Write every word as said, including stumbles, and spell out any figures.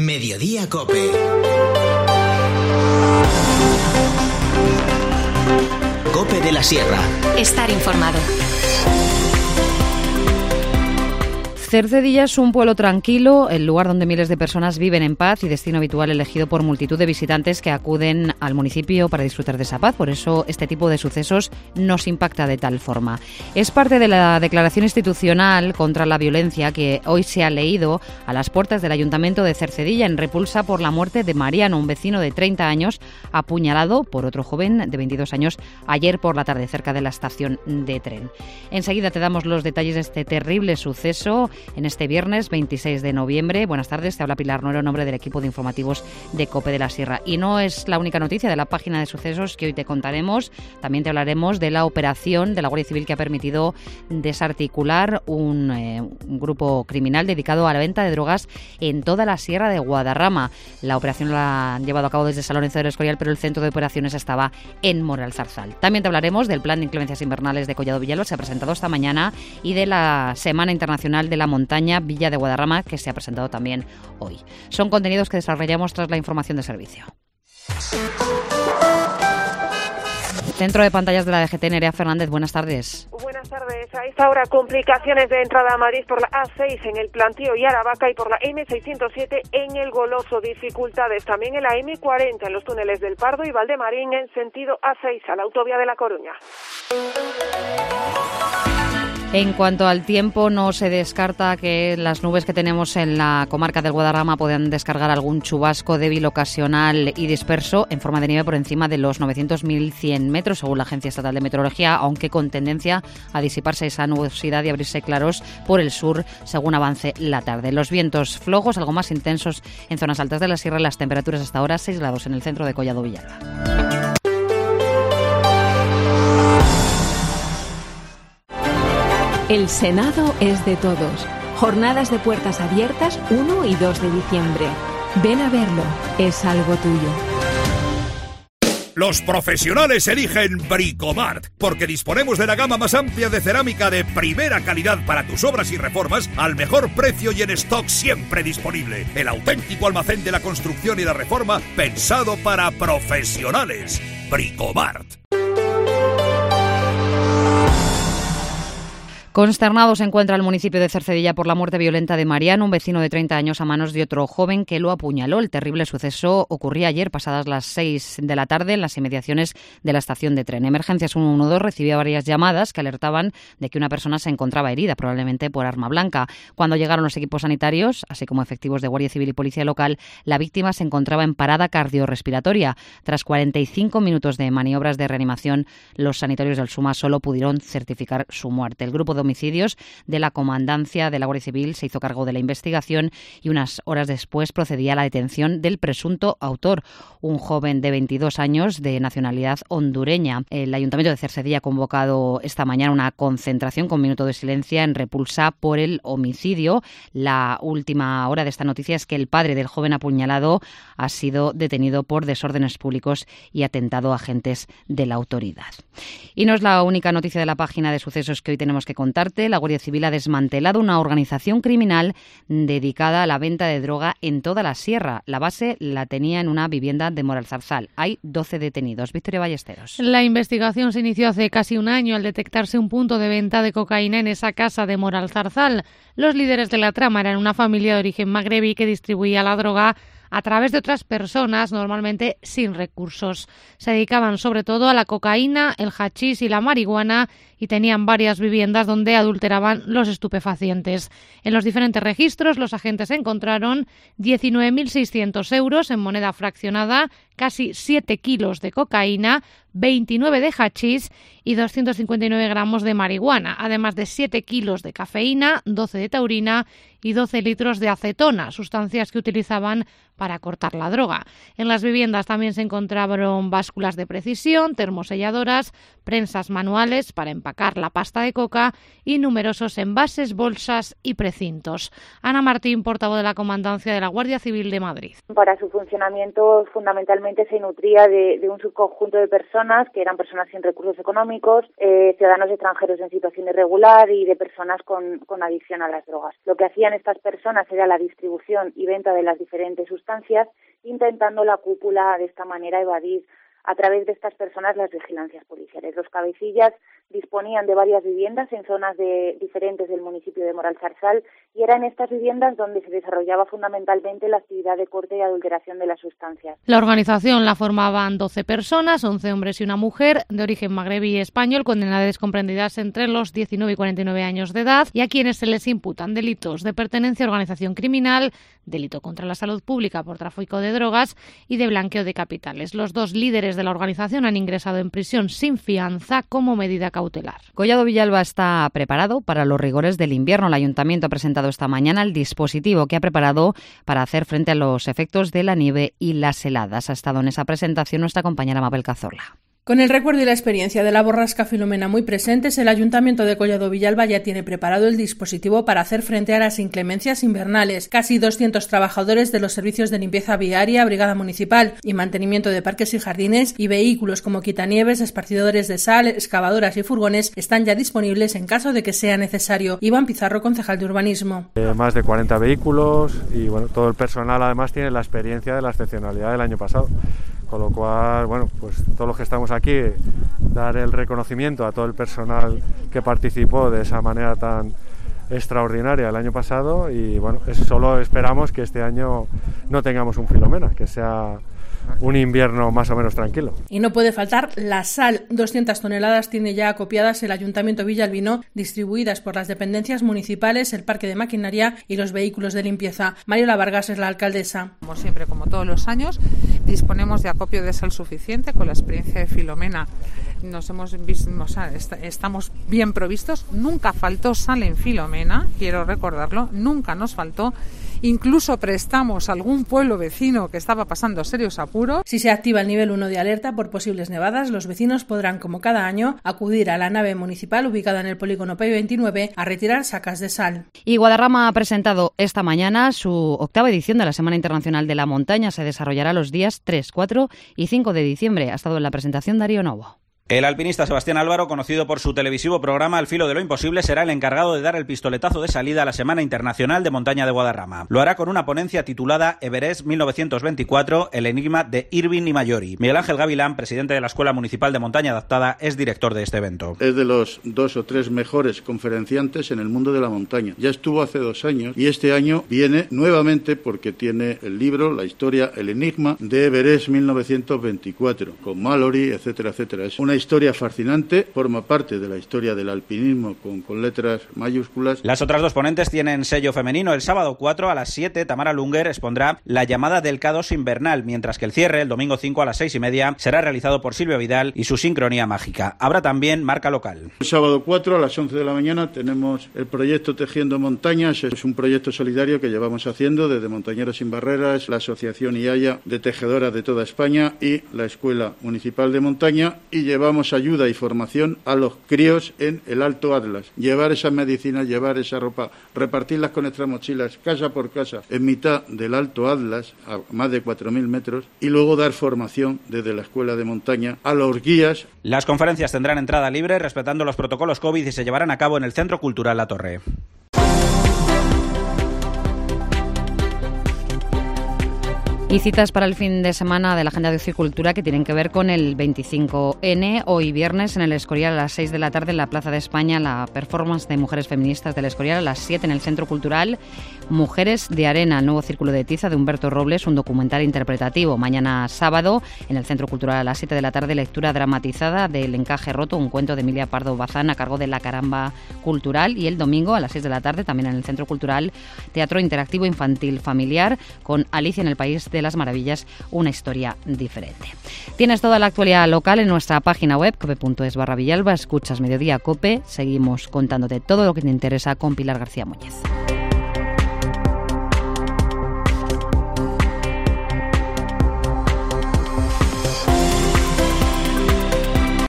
Mediodía Cope. Cope de la Sierra. Estar informado. Cercedilla es un pueblo tranquilo, el lugar donde miles de personas viven en paz y destino habitual elegido por multitud de visitantes que acuden al municipio para disfrutar de esa paz. Por eso este tipo de sucesos nos impacta de tal forma. Es parte de la declaración institucional contra la violencia que hoy se ha leído a las puertas del Ayuntamiento de Cercedilla en repulsa por la muerte de Mariano, un vecino de treinta años, apuñalado por otro joven de veintidós años ayer por la tarde cerca de la estación de tren. Enseguida te damos los detalles de este terrible suceso en este viernes veintiséis de noviembre. Buenas tardes, te habla Pilar Nuero en nombre del equipo de informativos de Cope de la Sierra. Y no es la única noticia de la página de sucesos que hoy te contaremos. También te hablaremos de la operación de la Guardia Civil que ha permitido desarticular un, eh, un grupo criminal dedicado a la venta de drogas en toda la Sierra de Guadarrama. La operación la han llevado a cabo desde San Lorenzo del Escorial, pero el centro de operaciones estaba en Moralzarzal. También te hablaremos del plan de inclemencias invernales de Collado Villalba, se ha presentado esta mañana, y de la Semana Internacional de la Montaña Villa de Guadarrama, que se ha presentado también hoy. Son contenidos que desarrollamos tras la información de servicio. Centro de pantallas de la D G T, Nerea Fernández, buenas tardes. Buenas tardes. A esta hora, complicaciones de entrada a Madrid por la A seis en el Plantío y Aravaca y por la eme seiscientos siete en el Goloso. Dificultades también en la eme cuarenta en los túneles del Pardo y Valdemarín en sentido A seis a la autovía de La Coruña. En cuanto al tiempo, no se descarta que las nubes que tenemos en la comarca del Guadarrama puedan descargar algún chubasco débil, ocasional y disperso en forma de nieve por encima de los novecientos a mil cien metros, según la Agencia Estatal de Meteorología, aunque con tendencia a disiparse esa nubosidad y abrirse claros por el sur según avance la tarde. Los vientos flojos, algo más intensos en zonas altas de la sierra, y las temperaturas hasta ahora seis grados en el centro de Collado Villalba. El Senado es de todos. Jornadas de puertas abiertas uno y dos de diciembre. Ven a verlo, es algo tuyo. Los profesionales eligen Bricomart, porque disponemos de la gama más amplia de cerámica de primera calidad para tus obras y reformas al mejor precio y en stock siempre disponible. El auténtico almacén de la construcción y la reforma pensado para profesionales. Bricomart. Consternado se encuentra el municipio de Cercedilla por la muerte violenta de Mariano, un vecino de treinta años, a manos de otro joven que lo apuñaló. El terrible suceso ocurría ayer, pasadas las seis de la tarde, en las inmediaciones de la estación de tren. Emergencias ciento doce recibía varias llamadas que alertaban de que una persona se encontraba herida, probablemente por arma blanca. Cuando llegaron los equipos sanitarios, así como efectivos de Guardia Civil y Policía Local, la víctima se encontraba en parada cardiorrespiratoria. Tras cuarenta y cinco minutos de maniobras de reanimación, los sanitarios del SUMA solo pudieron certificar su muerte. El grupo de homicidios de la comandancia de la Guardia Civil se hizo cargo de la investigación y unas horas después procedía a la detención del presunto autor, un joven de veintidós años de nacionalidad hondureña. El Ayuntamiento de Cercedilla ha convocado esta mañana una concentración con minuto de silencio en repulsa por el homicidio. La última hora de esta noticia es que el padre del joven apuñalado ha sido detenido por desórdenes públicos y atentado a agentes de la autoridad. Y no es la única noticia de la página de sucesos que hoy tenemos que contar. La Guardia Civil ha desmantelado una organización criminal dedicada a la venta de droga en toda la sierra. La base la tenía en una vivienda de Moralzarzal. Hay doce detenidos. Victoria Ballesteros. La investigación se inició hace casi un año al detectarse un punto de venta de cocaína en esa casa de Moralzarzal. Los líderes de la trama eran una familia de origen magrebí que distribuía la droga a través de otras personas, normalmente sin recursos. Se dedicaban sobre todo a la cocaína, el hachís y la marihuana y tenían varias viviendas donde adulteraban los estupefacientes. En los diferentes registros, los agentes encontraron diecinueve mil seiscientos euros en moneda fraccionada, casi siete kilos de cocaína, veintinueve de hachís y doscientos cincuenta y nueve gramos de marihuana, además de siete kilos de cafeína, doce de taurina y doce litros de acetona, sustancias que utilizaban para cortar la droga. En las viviendas también se encontraron básculas de precisión, termoselladoras, prensas manuales para empacar sacar la pasta de coca y numerosos envases, bolsas y precintos. Ana Martín, portavoz de la Comandancia de la Guardia Civil de Madrid. Para su funcionamiento fundamentalmente se nutría de, de un subconjunto de personas que eran personas sin recursos económicos, eh, ciudadanos extranjeros en situación irregular y de personas con, con adicción a las drogas. Lo que hacían estas personas era la distribución y venta de las diferentes sustancias, intentando la cúpula de esta manera evadir a través de estas personas las vigilancias policiales. Los cabecillas disponían de varias viviendas en zonas de, diferentes del municipio de Moralzarzal y era en estas viviendas donde se desarrollaba fundamentalmente la actividad de corte y adulteración de las sustancias. La organización la formaban doce personas, once hombres y una mujer, de origen magrebí y español, con edades comprendidas entre los diecinueve y cuarenta y nueve años de edad, y a quienes se les imputan delitos de pertenencia a organización criminal, delito contra la salud pública por tráfico de drogas y de blanqueo de capitales. Los dos líderes de la organización han ingresado en prisión sin fianza como medida cautelar. Collado Villalba está preparado para los rigores del invierno. El Ayuntamiento ha presentado esta mañana el dispositivo que ha preparado para hacer frente a los efectos de la nieve y las heladas. Ha estado en esa presentación nuestra compañera Mabel Cazorla. Con el recuerdo y la experiencia de la borrasca Filomena muy presentes, el Ayuntamiento de Collado Villalba ya tiene preparado el dispositivo para hacer frente a las inclemencias invernales. Casi doscientos trabajadores de los servicios de limpieza viaria, brigada municipal y mantenimiento de parques y jardines y vehículos como quitanieves, esparcidores de sal, excavadoras y furgones están ya disponibles en caso de que sea necesario. Iván Pizarro, concejal de urbanismo. Eh, más de cuarenta vehículos y bueno, todo el personal además tiene la experiencia de la excepcionalidad del año pasado. Con lo cual, bueno, pues todos los que estamos aquí, dar el reconocimiento a todo el personal que participó de esa manera tan extraordinaria el año pasado y bueno, es, solo esperamos que este año no tengamos un Filomena, que sea un invierno más o menos tranquilo. Y no puede faltar la sal. doscientas toneladas tiene ya acopiadas el Ayuntamiento villalbino, distribuidas por las dependencias municipales, el parque de maquinaria y los vehículos de limpieza. Mariola Vargas es la alcaldesa. Como siempre, como todos los años, disponemos de acopio de sal suficiente. Con la experiencia de Filomena nos hemos visto, o sea, est- estamos bien provistos. Nunca faltó sal en Filomena, quiero recordarlo, nunca nos faltó. Incluso prestamos a algún pueblo vecino que estaba pasando serios apuros. Si se activa el nivel uno de alerta por posibles nevadas, los vecinos podrán, como cada año, acudir a la nave municipal ubicada en el polígono P veintinueve a retirar sacas de sal. Y Guadarrama ha presentado esta mañana su octava edición de la Semana Internacional de la Montaña. Se desarrollará los días tres, cuatro y cinco de diciembre. Ha estado en la presentación Darío Novo. El alpinista Sebastián Álvaro, conocido por su televisivo programa Al filo de lo imposible, será el encargado de dar el pistoletazo de salida a la Semana Internacional de Montaña de Guadarrama. Lo hará con una ponencia titulada Everest mil novecientos veinticuatro, el enigma de Irving y Mayori. Miguel Ángel Gavilán, presidente de la Escuela Municipal de Montaña Adaptada, es director de este evento. Es de los dos o tres mejores conferenciantes en el mundo de la montaña. Ya estuvo hace dos años y este año viene nuevamente porque tiene el libro, la historia, el enigma de Everest mil novecientos veinticuatro, con Mallory, etcétera, etcétera. Es una historia fascinante, forma parte de la historia del alpinismo con, con letras mayúsculas. Las otras dos ponentes tienen sello femenino. El sábado cuatro a las siete, Tamara Lunger expondrá La llamada del K dos invernal, mientras que el cierre, el domingo cinco a las seis y media, será realizado por Silvia Vidal y su sincronía mágica. Habrá también marca local. El sábado cuatro a las once de la mañana tenemos el proyecto Tejiendo Montañas. Es un proyecto solidario que llevamos haciendo desde Montañeros sin Barreras, la Asociación I A Y A de Tejedoras de toda España y la Escuela Municipal de Montaña, y llevamos ayuda y formación a los críos en el Alto Atlas. Llevar esas medicinas, llevar esa ropa, repartirlas con nuestras mochilas, casa por casa, en mitad del Alto Atlas, a más de cuatro mil metros, y luego dar formación desde la Escuela de Montaña a los guías. Las conferencias tendrán entrada libre, respetando los protocolos COVID, y se llevarán a cabo en el Centro Cultural La Torre. Y citas para el fin de semana de la agenda de Ocio y Cultura que tienen que ver con el veinticinco ene. Hoy viernes en el Escorial a las seis de la tarde en la Plaza de España, la performance de mujeres feministas del Escorial. A las siete en el Centro Cultural, Mujeres de Arena, el nuevo círculo de tiza de Humberto Robles, un documental interpretativo. Mañana sábado en el Centro Cultural a las siete de la tarde, lectura dramatizada del Encaje Roto, un cuento de Emilia Pardo Bazán a cargo de La Caramba Cultural. Y el domingo a las seis de la tarde también en el Centro Cultural, teatro interactivo infantil familiar con Alicia en el País de las Maravillas, una historia diferente. Tienes toda la actualidad local en nuestra página web cope punto es barra Villalba. Escuchas Mediodía Cope. Seguimos contándote todo lo que te interesa con Pilar García Muñez.